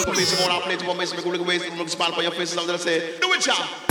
face more, I play to my face, make a waste, look smile for your faces, I'm gonna say, do it, y'all.